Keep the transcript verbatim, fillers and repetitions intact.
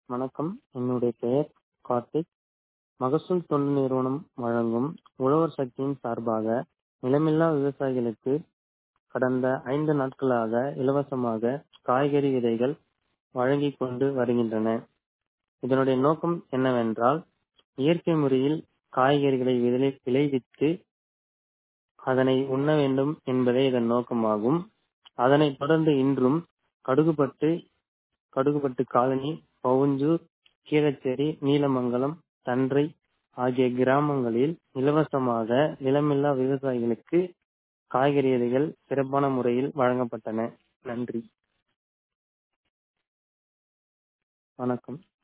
வணக்கம். என்னுடைய பெயர் கார்த்திக். மகசூல் தொண்டு நிறுவனம் வழங்கும் உழவர் சக்தியின் சார்பாக நிலமில்லா விவசாயிகளுக்கு கடந்த ஐந்து நாட்களாக இலவசமாக காய்கறி விதைகள் வழங்கிக் கொண்டு வருகின்றன. இதனுடைய நோக்கம் என்னவென்றால், இயற்கை முறையில் காய்கறிகளை விளை விளைவித்து அதனை உண்ண வேண்டும் என்பதே இதன் நோக்கமாகும். அதனைத் தொடர்ந்து இன்றும் கடுகுபட்டு கடுகுபட்டு காலனி, பவுஞ்சூர், கீழச்சேரி, நீலமங்கலம், தன்றை ஆகிய கிராமங்களில் இலவசமாக நிலமில்லா விவசாயிகளுக்கு காய்கறி விதைகள் சிறப்பான முறையில் வழங்கப்பட்டன. நன்றி. வணக்கம்.